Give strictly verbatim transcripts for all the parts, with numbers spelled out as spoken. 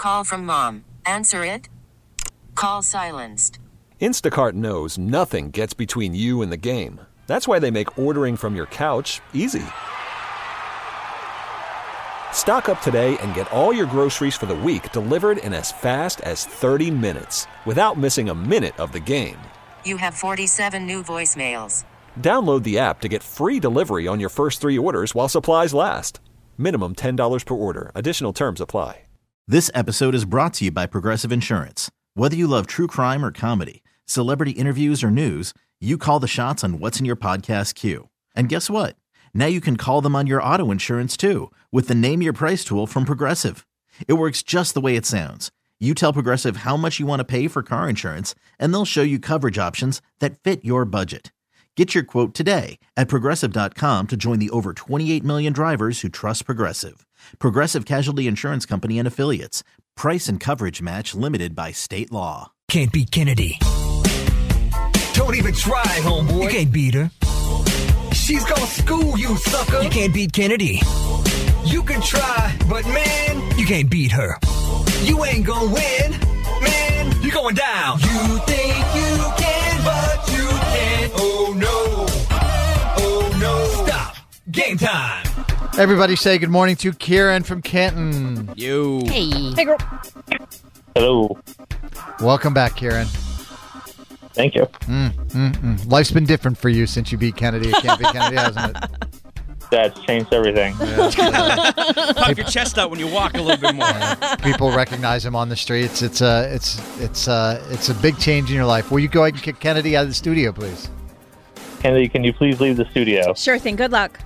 call from mom. Answer it. Call silenced. Instacart knows nothing gets between you and the game. That's why they make ordering from your couch easy. Stock up today and get all your groceries for the week delivered in as fast as thirty minutes without missing a minute of the game. You have forty-seven new voicemails. Download the app to get free delivery on your first three orders while supplies last. Minimum ten dollars per order. Additional terms apply. This episode is brought to you by Progressive Insurance. Whether you love true crime or comedy, celebrity interviews or news, you call the shots on what's in your podcast queue. And guess what? Now you can call them on your auto insurance too with the Name Your Price tool from Progressive. It works just the way it sounds. You tell Progressive how much you want to pay for car insurance, and they'll show you coverage options that fit your budget. Get your quote today at Progressive dot com to join the over twenty-eight million drivers who trust Progressive. Progressive Casualty Insurance Company and Affiliates. Price and coverage match limited by state law. Can't beat Kennedy. Don't even try, homeboy. You can't beat her. She's gonna school you, sucker. You can't beat Kennedy. You can try, but man, you can't beat her. You ain't gonna win, man. You're going down. You think you can, but you can't. Oh no. Oh no. Stop. Game time. Everybody say good morning to Kieran from Canton. You. Hey. Hey, girl. Hello. Welcome back, Kieran. Thank you. Mm, mm, mm. Life's been different for you since you beat Kennedy. It can't beat Kennedy, hasn't it? That's changed everything. Yeah. Puff your chest out when you walk a little bit more. Yeah. People recognize him on the streets. It's a, it's, it's a, it's a big change in your life. Will you go ahead and kick Kennedy out of the studio, please? Kennedy, can you please leave the studio? Sure thing. Good luck.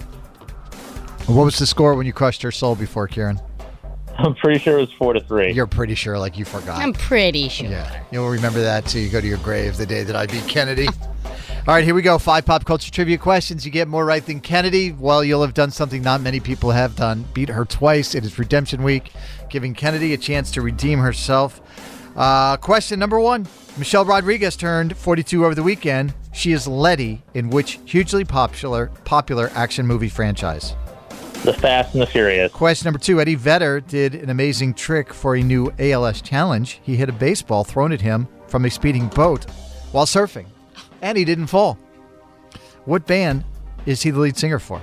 What was the score when you crushed her soul before, Kieran? I'm pretty sure it was four to three. You're pretty sure, like you forgot. I'm pretty sure. Yeah, you'll remember that till you go to your grave the day that I beat Kennedy. All right, here we go. Five pop culture trivia questions. You get more right than Kennedy. Well, you'll have done something not many people have done. Beat her twice. It is redemption week, giving Kennedy a chance to redeem herself. Uh, question number one. Michelle Rodriguez turned forty-two over the weekend. She is Letty in which hugely popular popular action movie franchise? The Fast and the Furious. Question number two. Eddie Vedder did an amazing trick for a new A L S challenge. He hit a baseball thrown at him from a speeding boat while surfing, and he didn't fall. What band is he the lead singer for?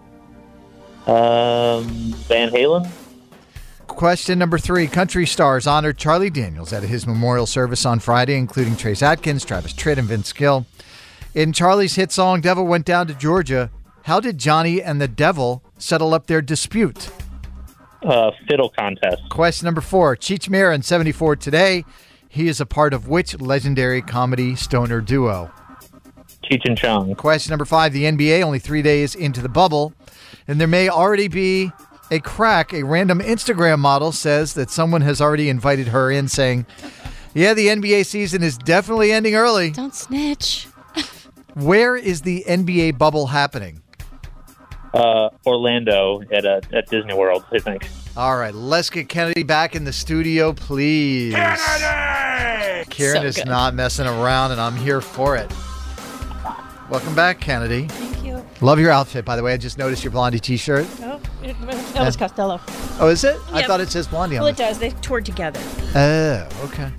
Um, Van Halen. Question number three. Country stars honored Charlie Daniels at his memorial service on Friday, including Trace Atkins, Travis Tritt, and Vince Gill. In Charlie's hit song, Devil Went Down to Georgia, how did Johnny and the Devil settle up their dispute? Uh, fiddle contest. Question number four. Cheech Marin, seventy-four today. He is a part of which legendary comedy stoner duo? Cheech and Chong. Question number five. The N B A only three days into the bubble, and there may already be a crack. A random Instagram model says that someone has already invited her in saying, yeah, the N B A season is definitely ending early. Don't snitch. Where is the N B A bubble happening? Uh, Orlando at uh, at Disney World, I think. All right, let's get Kennedy back in the studio, please. Kennedy! Kieran So is good. not messing around, and I'm here for it. Welcome back, Kennedy. Thank you. Love your outfit, by the way. I just noticed your Blondie T-shirt. Oh, it, Elvis Costello. Oh, is it? I Yep. thought it says Blondie on Well, it. it does. They toured together. Oh, okay.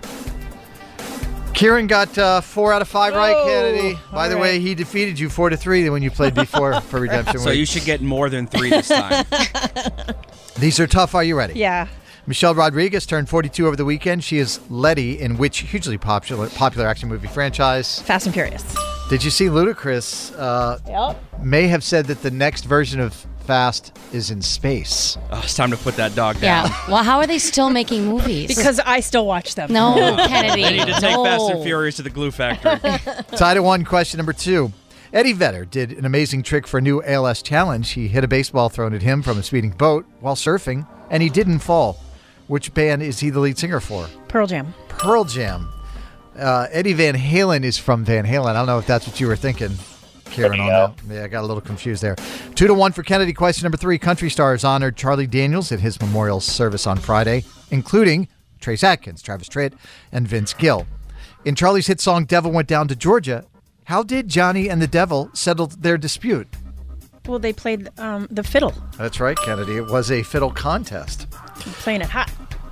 Kieran got uh, four out of five right, Oh, Kennedy. By all the way, right. he defeated you four to three when you played before for Redemption So Week. you should get more than three this time. These are tough. Are you ready? Yeah. Michelle Rodriguez turned forty-two over the weekend. She is Letty in which hugely popular popular action movie franchise? Fast and Furious. Did you see Ludacris uh, Yep. may have said that the next version of Fast is in space? Oh, it's time to put that dog down. Yeah. Well, how are they still making movies? Because I still watch them. No, Kennedy. They need to take no. Fast and Furious to the glue factory. Tied at one. Question number two. Eddie Vedder did an amazing trick for a new A L S challenge. He hit a baseball thrown at him from a speeding boat while surfing, and he didn't fall. Which band is he the lead singer for? Pearl Jam. Pearl Jam. Uh, Eddie Van Halen is from Van Halen. I don't know if that's what you were thinking, Kieran, on that. Yeah, I got a little confused there. Two to one for Kennedy. Question number three. Country stars honored Charlie Daniels at his memorial service on Friday, including Trace Atkins, Travis Tritt, and Vince Gill. In Charlie's hit song, Devil Went Down to Georgia, how did Johnny and the Devil settle their dispute? Well, they played um, the fiddle. That's right, Kennedy. It was a fiddle contest. Playing it hot.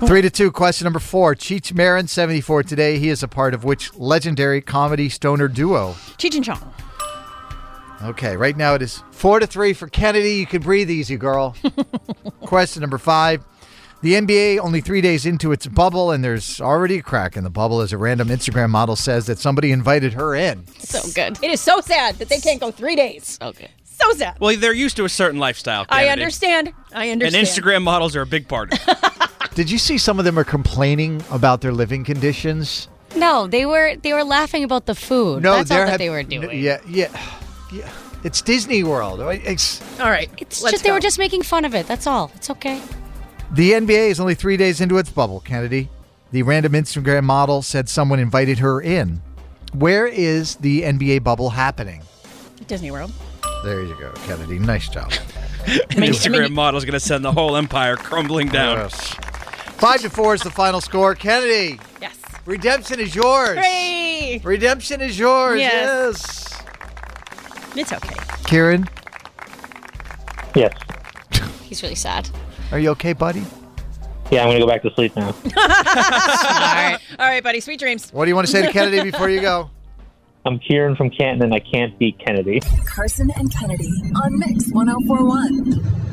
Three to two. Question number four. Cheech Marin, seventy-four today. He is a part of which legendary comedy stoner duo? Cheech and Chong. Okay, right now it is four to three for Kennedy. You can breathe easy, girl. Question number five. The N B A only three days into its bubble, and there's already a crack in the bubble as a random Instagram model says that somebody invited her in. So good. It is so sad that they can't go three days. Okay. So sad. Well, they're used to a certain lifestyle. I Kennedy. understand. I And understand. Instagram models are a big part of it. Did you see some of them are complaining about their living conditions? No, they were they were laughing about the food. No, That's all there that have- they were doing. Yeah, yeah, yeah. It's Disney World. It's, All right. It's let's just they go. were just making fun of it. That's all. It's okay. the N B A is only three days into its bubble, Kennedy. The random Instagram model said someone invited her in. Where is the N B A bubble happening? Disney World. There you go, Kennedy. Nice job. An Instagram model is going to send the whole empire crumbling down. Yes. Five to four is the final score. Kennedy, Yes. redemption is yours. Hooray! Redemption is yours. Yes. Yes. It's okay. Kieran, Yes. He's really sad. are you okay, buddy? Yeah, I'm going to go back to sleep now. All right. All right, buddy. Sweet dreams. What do you want to say to Kennedy before you go? I'm Kieran from Canton, and I can't beat Kennedy. Carson and Kennedy on Mix one oh four one.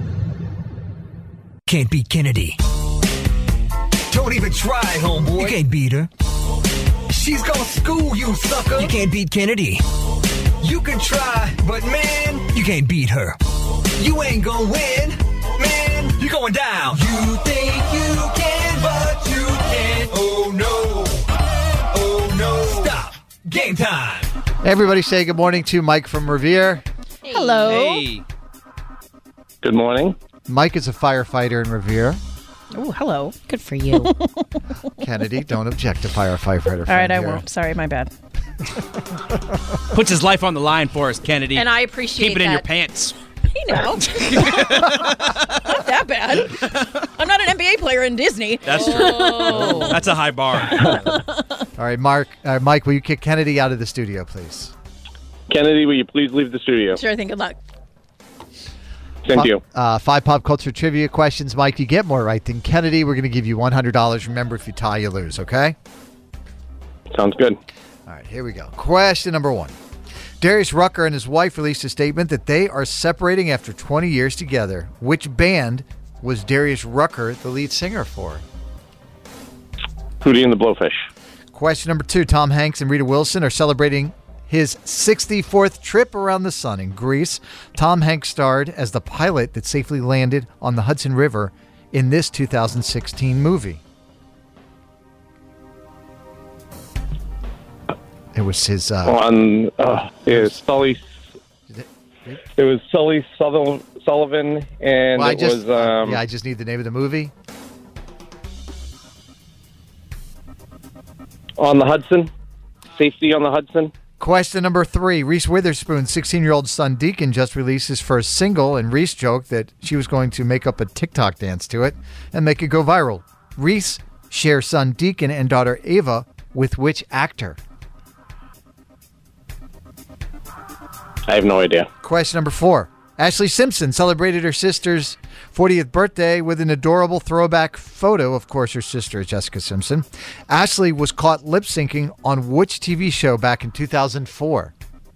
Can't beat Kennedy. Don't even try, homeboy. You can't beat her. She's gonna school you, sucker. You can't beat Kennedy. You can try, but man, You can't beat her. you ain't gonna win. Man, you're going down. You think you can, but you can't. Oh no. Oh no. Stop. Game time. Everybody say good morning to Mike from Revere. Hello. Hey. Good morning. Mike is a firefighter in Revere. Oh, hello. Good for you. Kennedy, don't object to firefighter. All right, I won't. Sorry, my bad. Puts his life on the line for us, Kennedy. And I appreciate Keep it in your that. pants. You know. Not that bad. I'm not an N B A player in Disney. That's true. That's a high bar. All right, Mark, uh, Mike, will you kick Kennedy out of the studio, please? Kennedy, will you please leave the studio? Sure thing. Good luck. Thank you. Uh, five pop culture trivia questions, Mike. You get more right than Kennedy. We're going to give you one hundred dollars. Remember, if you tie, you lose, okay? Sounds good. All right, here we go. Question number one. Darius Rucker and his wife released a statement that they are separating after twenty years together. Which band was Darius Rucker the lead singer for? Hootie and the Blowfish. Question number two. Tom Hanks and Rita Wilson are celebrating his sixty-fourth trip around the sun in Greece. Tom Hanks starred as the pilot that safely landed on the Hudson River in this two thousand sixteen movie. It was his... Uh, On uh, it was Sully. It was Sully Sullivan, Sullivan and well, I it just, was. Um, yeah, I just need the name of the movie. On the Hudson. Safety on the Hudson. Question number three. Reese Witherspoon's sixteen-year-old son Deacon just released his first single, and Reese joked that she was going to make up a TikTok dance to it and make it go viral. Reese shares son Deacon and daughter Ava with which actor? I have no idea. Question number four. Ashley Simpson celebrated her sister's fortieth birthday with an adorable throwback photo. Of course, her sister is Jessica Simpson. Ashley was caught lip-syncing on which T V show back in two thousand four?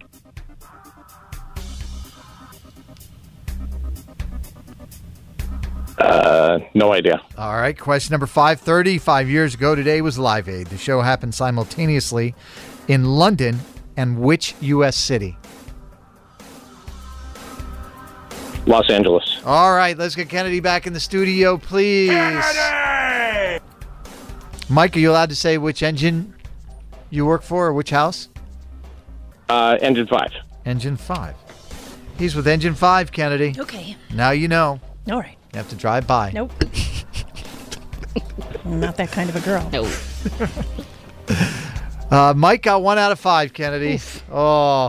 Uh, no idea. All right. Question number five. thirty-five years ago today was Live Aid. The show happened simultaneously in London and which U S city? Los Angeles. All right. Let's get Kennedy back in the studio, please. Kennedy! Mike, are you allowed to say which engine you work for or which house? Uh, engine five. Engine five. He's with Engine five, Kennedy. Okay. Now you know. All right. You have to drive by. Nope. I'm not that kind of a girl. No. Uh, Mike got one out of five, Kennedy. Oof. Oh.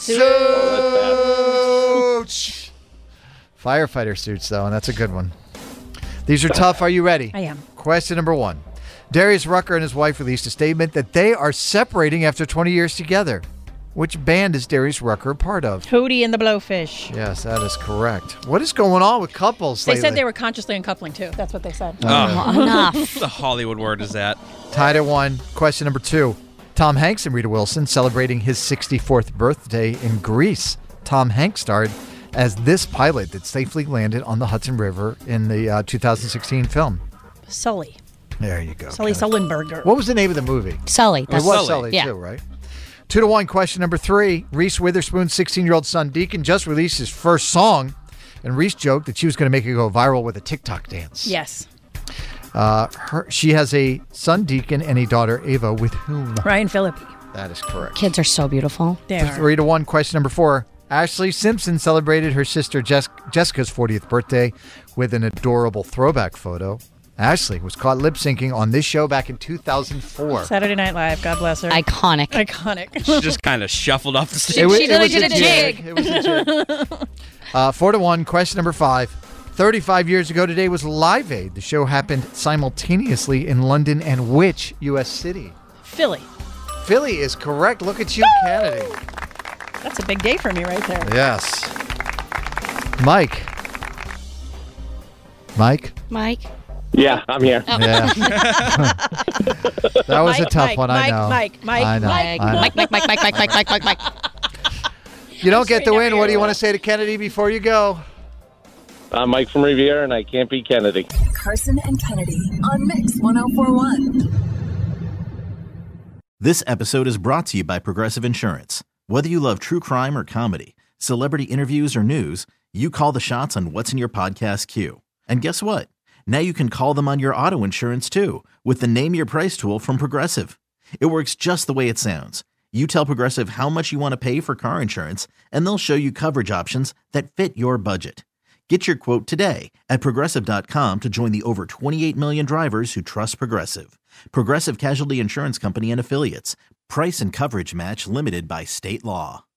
Oh, Suits. Firefighter suits, though, and that's a good one. These are tough. Are you ready? I am. Question number one. Darius Rucker and his wife released a statement that they are separating after twenty years together. Which band is Darius Rucker a part of? Hootie and the Blowfish. Yes, that is correct. What is going on with couples They lately? said they were consciously uncoupling, too. That's what they said. Oh, Enough. What a Hollywood word is that? Tied at one. Question number two. Tom Hanks and Rita Wilson celebrating his sixty-fourth birthday in Greece. Tom Hanks starred as this pilot that safely landed on the Hudson River in the uh, two thousand sixteen film. Sully. There you go. Sully Sullenberger. What was the name of the movie? Sully. It That's was Sully, Yeah. too, right? Two to one. Question number three. Reese Witherspoon's sixteen-year-old son, Deacon, just released his first song, and Reese joked that she was going to make it go viral with a TikTok dance. Yes. Uh, her, she has a son, Deacon, and a daughter, Ava, with whom? Ryan Phillippe. That is correct. Kids are so beautiful. They are. Three to one. Question number four. Ashley Simpson celebrated her sister Jess- Jessica's fortieth birthday with an adorable throwback photo. Ashley was caught lip syncing on this show back in two thousand four. Saturday Night Live. God bless her. Iconic. Iconic. She just kind of shuffled off the stage. It was- She it literally was did a jig. It was a jig. Uh, four to one. Question number five. thirty-five years ago today was Live Aid. The show happened simultaneously in London and which U S city? Philly. Philly is correct. Look at you, Kennedy. That's a big day for me right there. Yes. Mike. Mike? Mike? Yeah, I'm here. Yeah. That was a Mike, tough Mike, one, I Mike, know. Mike, Mike, I know. Mike, I know. Mike, Mike, Mike, Mike, Mike, Mike, Mike, Mike, Mike. You don't get the straight win. up What do you here. want to say to Kennedy before you go? I'm Mike from Riviera, and I can't beat Kennedy. Carson and Kennedy on Mix one oh four one. This episode is brought to you by Progressive Insurance. Whether you love true crime or comedy, celebrity interviews or news, you call the shots on what's in your podcast queue. And guess what? Now you can call them on your auto insurance too with the Name Your Price tool from Progressive. It works just the way it sounds. You tell Progressive how much you want to pay for car insurance, and they'll show you coverage options that fit your budget. Get your quote today at Progressive dot com to join the over twenty-eight million drivers who trust Progressive. Progressive Casualty Insurance Company and Affiliates. Price and coverage match limited by state law.